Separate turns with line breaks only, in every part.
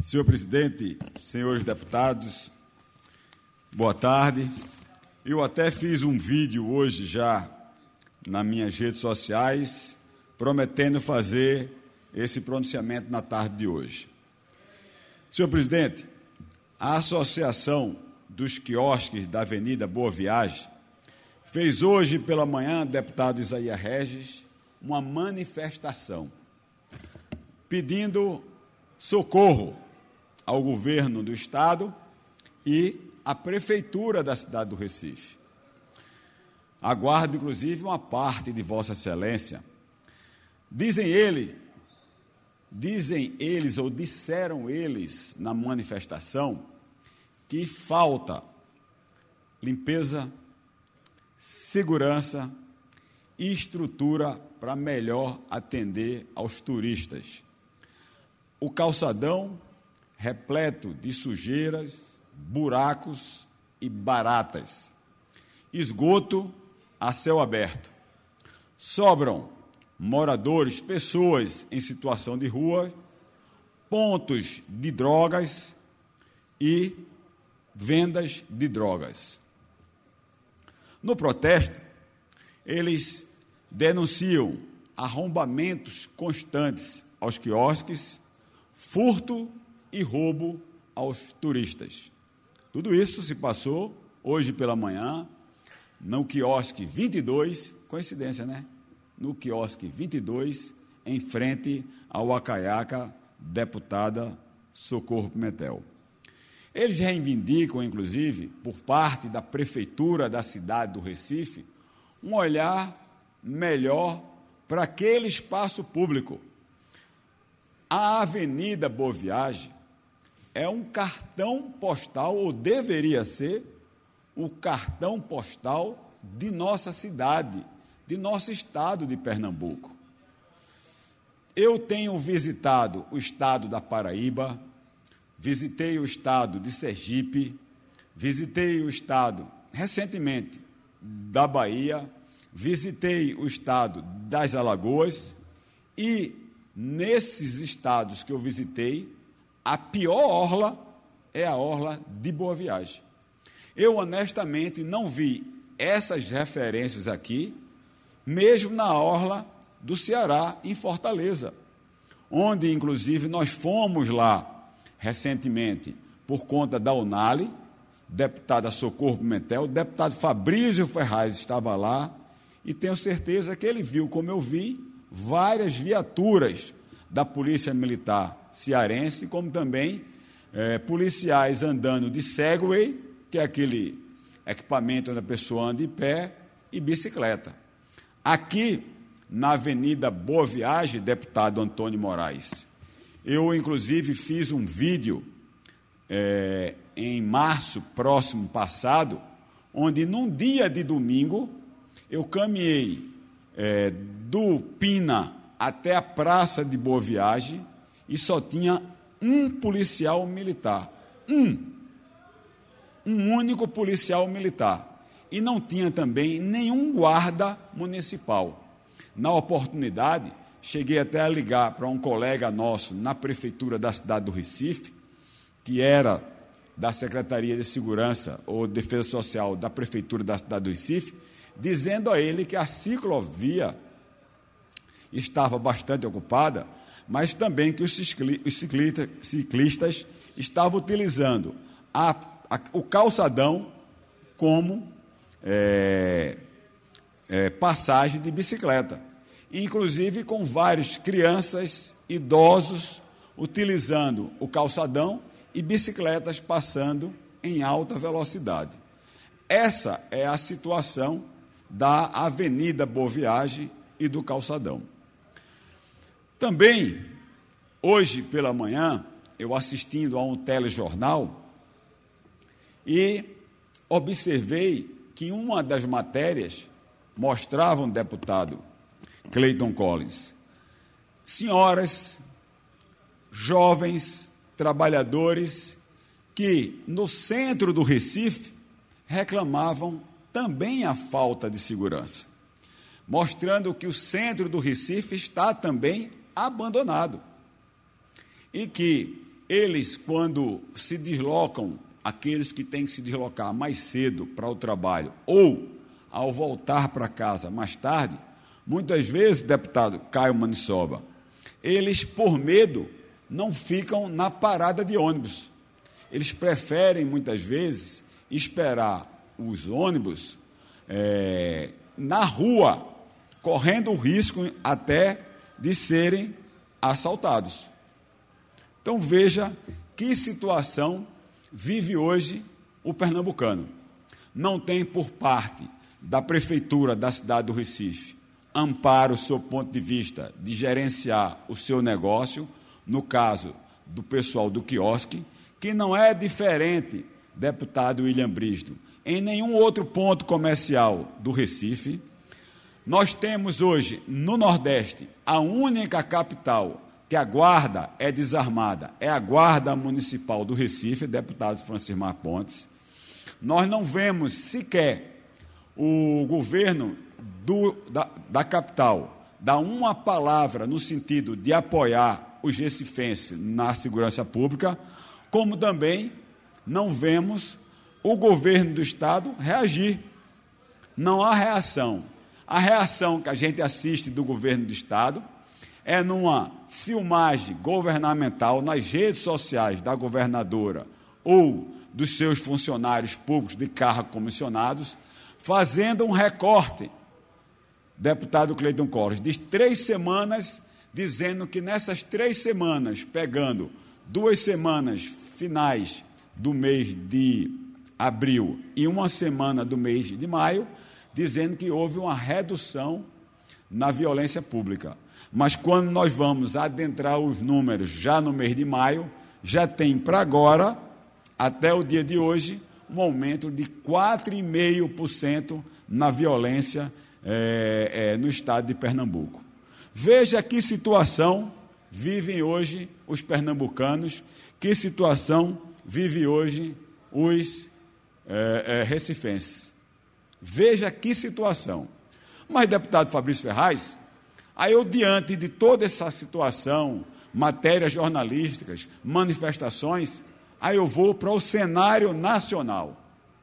Senhor presidente, senhores deputados, boa tarde. Eu até fiz um vídeo hoje já nas minhas redes sociais, prometendo fazer esse pronunciamento na tarde de hoje. Senhor presidente, a Associação dos Quiosques da Avenida Boa Viagem fez hoje pela manhã, deputado Isaías Regis, uma manifestação pedindo socorro ao governo do Estado e à Prefeitura da cidade do Recife. Aguardo, inclusive, uma parte de Vossa Excelência. Disseram eles na manifestação que falta limpeza, segurança e estrutura para melhor atender aos turistas. O calçadão repleto de sujeiras, buracos e baratas. Esgoto a céu aberto. Sobram moradores, pessoas em situação de rua, pontos de drogas e vendas de drogas. No protesto, eles denunciam arrombamentos constantes aos quiosques, furto e roubo aos turistas. Tudo isso se passou hoje pela manhã no quiosque 22, coincidência, né? No quiosque 22, em frente ao Acaiaca, deputada Socorro Pimentel. Eles reivindicam, inclusive, por parte da Prefeitura da cidade do Recife, um olhar melhor para aquele espaço público. A Avenida Boa Viagem é um cartão postal, ou deveria ser, o cartão postal de nossa cidade, de nosso estado de Pernambuco. Eu tenho visitado o estado da Paraíba, visitei o estado de Sergipe, visitei o estado, recentemente, da Bahia, visitei o estado das Alagoas e, nesses estados que eu visitei, a pior orla é a orla de Boa Viagem. Eu, honestamente, não vi essas referências aqui, mesmo na orla do Ceará, em Fortaleza, onde, inclusive, nós fomos lá recentemente por conta da Unali, deputada Socorro Pimentel, o deputado Fabrício Ferraz estava lá, e tenho certeza que ele viu, como eu vi, várias viaturas da Polícia Militar cearense, como também policiais andando de Segway, que é aquele equipamento onde a pessoa anda em pé, e bicicleta. Aqui, na Avenida Boa Viagem, deputado Antônio Moraes, eu, inclusive, fiz um vídeo em março próximo passado, onde, num dia de domingo, eu caminhei do Pina até a Praça de Boa Viagem e só tinha um policial militar. Um único policial militar. E não tinha também nenhum guarda municipal. Na oportunidade, cheguei até a ligar para um colega nosso na Prefeitura da cidade do Recife, que era da Secretaria de Segurança ou Defesa Social da Prefeitura da cidade do Recife, dizendo a ele que a ciclovia estava bastante ocupada, mas também que os ciclistas estavam utilizando o calçadão como passagem de bicicleta, inclusive com várias crianças, idosos, utilizando o calçadão e bicicletas passando em alta velocidade. Essa é a situação da Avenida Boa Viagem e do calçadão. Também, hoje pela manhã, eu assistindo a um telejornal e observei que uma das matérias mostrava um deputado, Cleiton Collins, senhoras, jovens, trabalhadores que, no centro do Recife, reclamavam também a falta de segurança, mostrando que o centro do Recife está também abandonado e que eles, quando se deslocam, aqueles que têm que se deslocar mais cedo para o trabalho, ou ao voltar para casa mais tarde, muitas vezes, deputado Caio Maniçoba, eles, por medo, não ficam na parada de ônibus. Eles preferem, muitas vezes, esperar os ônibus na rua, correndo o risco até de serem assaltados. Então, veja que situação vive hoje o pernambucano. Não tem, por parte da Prefeitura da cidade do Recife, amparo o seu ponto de vista de gerenciar o seu negócio, no caso do pessoal do quiosque, que não é diferente, deputado William Brígido, em nenhum outro ponto comercial do Recife. Nós temos hoje, no Nordeste, a única capital que a guarda é desarmada, é a Guarda Municipal do Recife, deputado Francimar Pontes. Nós não vemos sequer o governo da capital dar uma palavra no sentido de apoiar os recifenses na segurança pública, como também não vemos o governo do Estado reagir. Não há reação. A reação que a gente assiste do governo do Estado é numa filmagem governamental nas redes sociais da governadora ou dos seus funcionários públicos de cargo comissionados, fazendo um recorte, deputado Cleiton Collor, de 3 semanas, dizendo que nessas 3 semanas, pegando 2 semanas finais do mês de abril e 1 semana do mês de maio, dizendo que houve uma redução na violência pública. Mas quando nós vamos adentrar os números já no mês de maio, já tem para agora, até o dia de hoje, um aumento de 4,5% na violência no estado de Pernambuco. Veja que situação vivem hoje os pernambucanos, que situação vive hoje os recifenses. Veja que situação. Mas, deputado Fabrício Ferraz, aí eu, diante de toda essa situação, matérias jornalísticas, manifestações, aí eu vou para o cenário nacional.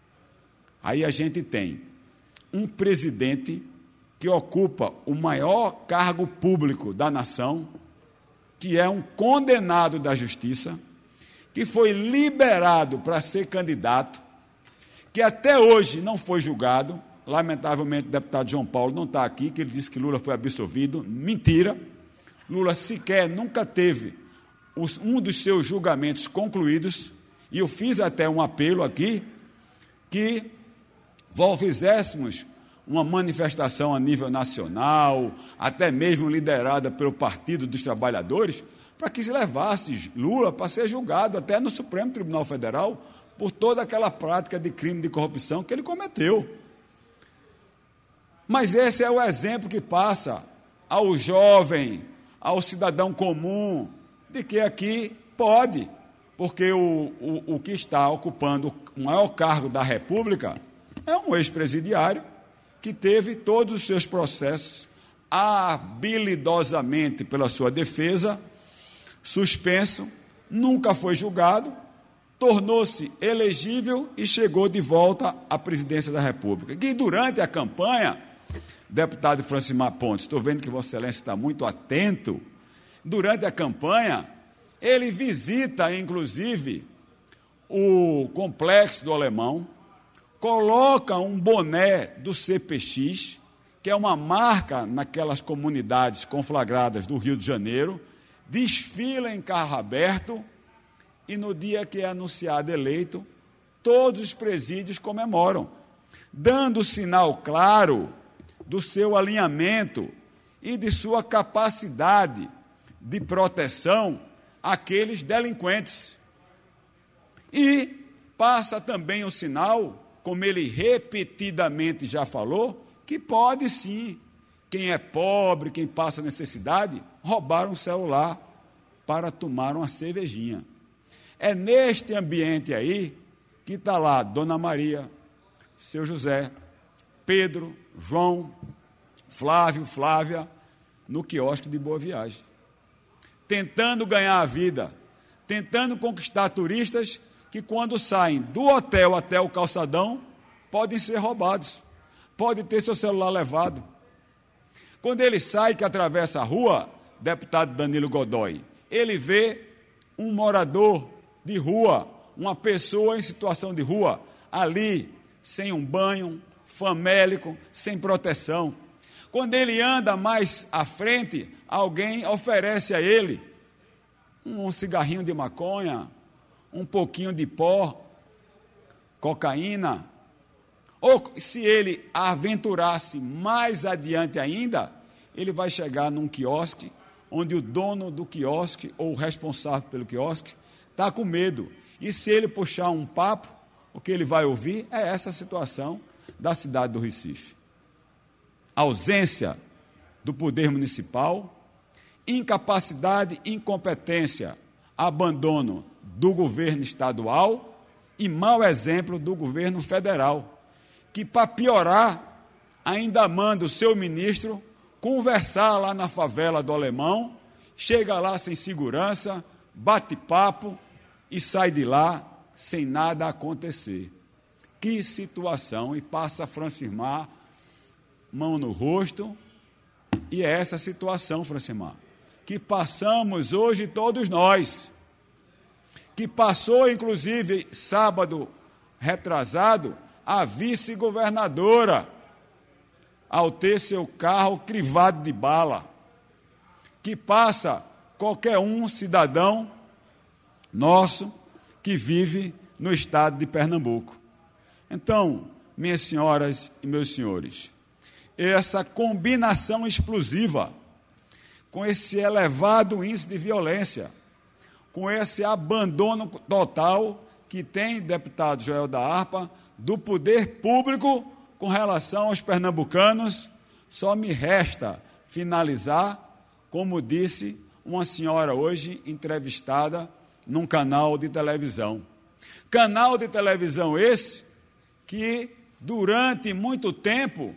Aí a gente tem um presidente que ocupa o maior cargo público da nação, que é um condenado da justiça, que foi liberado para ser candidato, que até hoje não foi julgado. Lamentavelmente, o deputado João Paulo não está aqui, que ele disse que Lula foi absolvido. Mentira. Lula sequer nunca teve um dos seus julgamentos concluídos, e eu fiz até um apelo aqui, que fizéssemos uma manifestação a nível nacional, até mesmo liderada pelo Partido dos Trabalhadores, para que se levasse Lula para ser julgado até no Supremo Tribunal Federal por toda aquela prática de crime de corrupção que ele cometeu. Mas esse é o exemplo que passa ao jovem, ao cidadão comum, de que aqui pode, porque o que está ocupando o maior cargo da República é um ex-presidiário que teve todos os seus processos habilidosamente pela sua defesa suspenso, nunca foi julgado, tornou-se elegível e chegou de volta à presidência da República. Que durante a campanha, deputado Francimar Pontes, estou vendo que Vossa Excelência está muito atento, durante a campanha, ele visita, inclusive, o Complexo do Alemão, coloca um boné do CPX, que é uma marca naquelas comunidades conflagradas do Rio de Janeiro, desfila em carro aberto, e no dia que é anunciado eleito, todos os presídios comemoram, dando sinal claro do seu alinhamento e de sua capacidade de proteção àqueles delinquentes. E passa também o sinal, como ele repetidamente já falou, que pode sim, quem é pobre, quem passa necessidade, roubar um celular para tomar uma cervejinha. É neste ambiente aí que está lá Dona Maria, seu José, Pedro, João, Flávio, Flávia, no quiosque de Boa Viagem, tentando ganhar a vida, tentando conquistar turistas que, quando saem do hotel até o calçadão, podem ser roubados, pode ter seu celular levado. Quando ele sai, que atravessa a rua, deputado Danilo Godoy, ele vê um morador de rua, uma pessoa em situação de rua, ali, sem um banho, famélico, sem proteção. Quando ele anda mais à frente, alguém oferece a ele um cigarrinho de maconha, um pouquinho de pó, cocaína. Ou, se ele aventurasse mais adiante ainda, ele vai chegar num quiosque, onde o dono do quiosque, ou o responsável pelo quiosque, está com medo. E se ele puxar um papo, o que ele vai ouvir é essa situação da cidade do Recife. Ausência do poder municipal, incapacidade, incompetência, abandono do governo estadual e mau exemplo do governo federal, que, para piorar, ainda manda o seu ministro conversar lá na favela do Alemão, chega lá sem segurança, bate papo e sai de lá sem nada acontecer. Que situação! E passa a Francimar, mão no rosto, e é essa situação, Francimar, que passamos hoje todos nós, que passou, inclusive, sábado retrasado, a vice-governadora, ao ter seu carro crivado de bala, que passa qualquer um cidadão nosso que vive no estado de Pernambuco. Então, minhas senhoras e meus senhores, essa combinação explosiva, com esse elevado índice de violência, com esse abandono total que tem, deputado Joel da Harpa, do poder público com relação aos pernambucanos, só me resta finalizar, como disse uma senhora hoje entrevistada num canal de televisão. Canal de televisão esse que, durante muito tempo,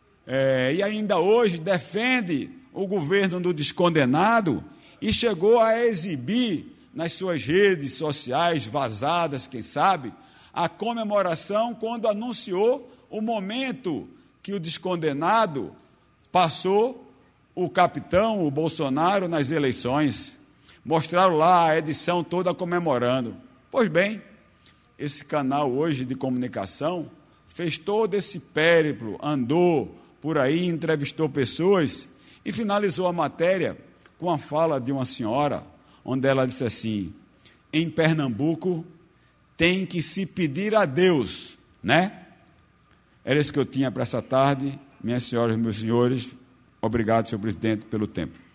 e ainda hoje, defende o governo do descondenado e chegou a exibir nas suas redes sociais, vazadas, quem sabe, a comemoração quando anunciou o momento que o descondenado passou o capitão, o Bolsonaro, nas eleições. Mostraram lá a edição toda comemorando. Pois bem, esse canal hoje de comunicação fez todo esse périplo, andou por aí, entrevistou pessoas e finalizou a matéria com a fala de uma senhora, onde ela disse assim: em Pernambuco tem que se pedir a Deus, né? Era isso que eu tinha para essa tarde. Minhas senhoras e meus senhores, obrigado, senhor presidente, pelo tempo.